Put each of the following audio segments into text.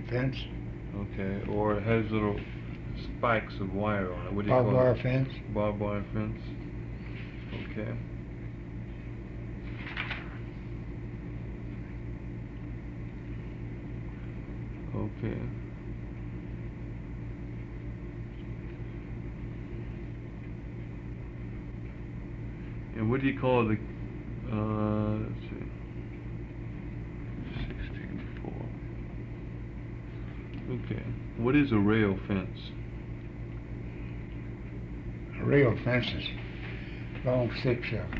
fence. Okay, or it has little spikes of wire on it. What do you Barbed call wire it? fence. Barbed wire fence. Okay. Okay. And what do you call the, let's see, 16.4. Okay. What is a rail fence? A rail fence is long sticks of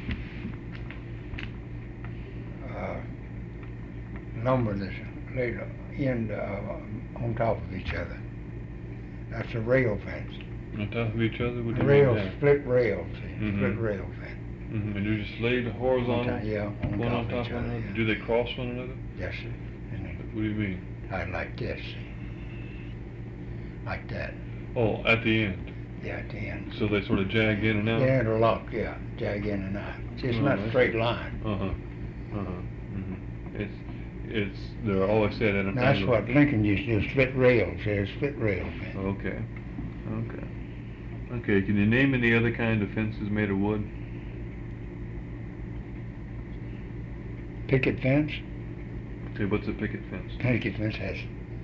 lumber that's laid on top of each other. That's a rail fence. On top of each other? What do you Rail, mean that? split rail, see, Mhm. split rail fence. And they're just laid horizontal? Yeah, one on top each of other, another? yeah. Do they cross one another? Yes, sir. And What do you mean? like this, see. Like that. Oh, at the end. Yeah, at the end. So they sort of jag in and out? Yeah, they're locked, yeah, jag in and out. See, it's not a straight line. They're always set at an That's angle. what Lincoln used to do, split rails, there's split rail fence. Okay. Okay, can you name any other kind of fences made of wood? Picket fence. Okay, what's a picket fence? Picket fence has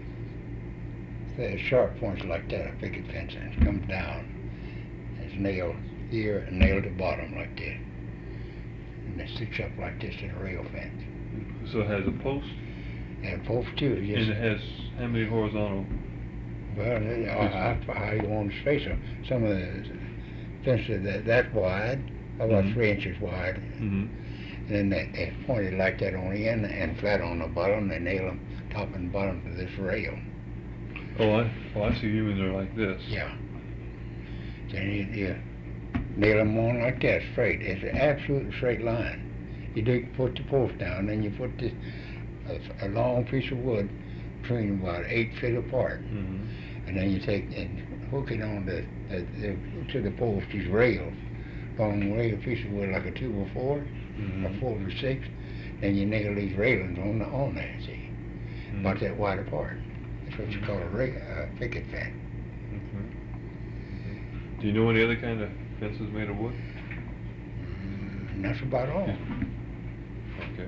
sharp points like that, a picket fence, and it comes down. It's nailed here and nailed at the bottom like this. And it sticks up like this in a rail fence. So it has a post? And post too, And just, it has how many horizontal? well, how you want to space them. Some of the fences that wide, about 3 inches wide. Mm-hmm. And then they pointed like that on the end and flat on the bottom. They nail them top and bottom to this rail. I see you mean they're like this. Yeah. Then you nail them on like that, straight. It's an absolute straight line. You put the post down, then you put a long piece of wood between about 8 feet apart. Mm-hmm. And then you take and hook it on to the post, these rails. Long rail, piece of wood like a 2x4, Mm-hmm. a 4x6. Then you nail these railings on there, see, Mm-hmm. about that wide apart. That's what you call a picket fence. Okay. Do you know any other kind of fences made of wood? And that's about all. Okay.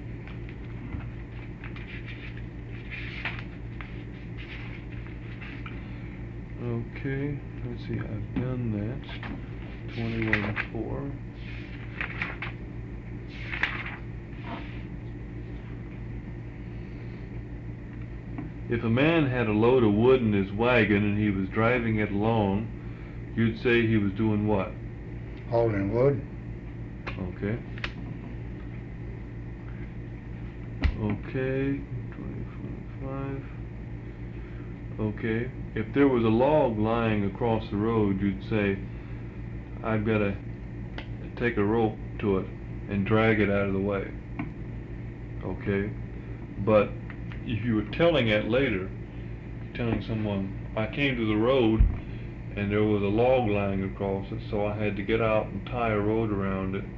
Okay, let's see, I've done that. 21.4. If a man had a load of wood in his wagon and he was driving it along, you'd say he was doing what? Hauling wood. Okay. Okay, 20.5. Okay, if there was a log lying across the road, you'd say, I've got to take a rope to it and drag it out of the way. Okay, but if you were telling it later, telling someone, I came to the road and there was a log lying across it, so I had to get out and tie a rope around it,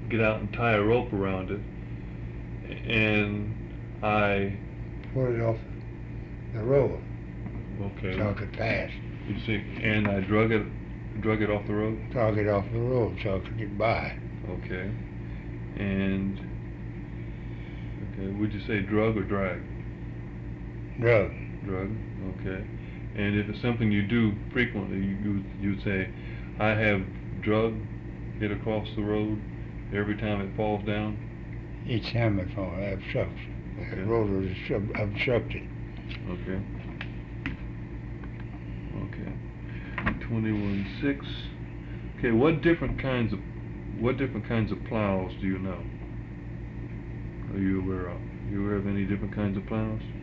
and I... Put it off the road. Okay. So it could pass. You see, and I drug it off the road? Drag it off the road so it could get by. Okay. And, okay, would you say drug or drag? Drug. Drug, okay. And if it's something you do frequently, you'd say, I have drug it across the road every time it falls down? Each time it falls, it obstructs. Okay. The road is obstructed. Okay. Okay. 21.6. Okay, what different kinds of plows do you know? Are you aware of? You aware of any different kinds of plows?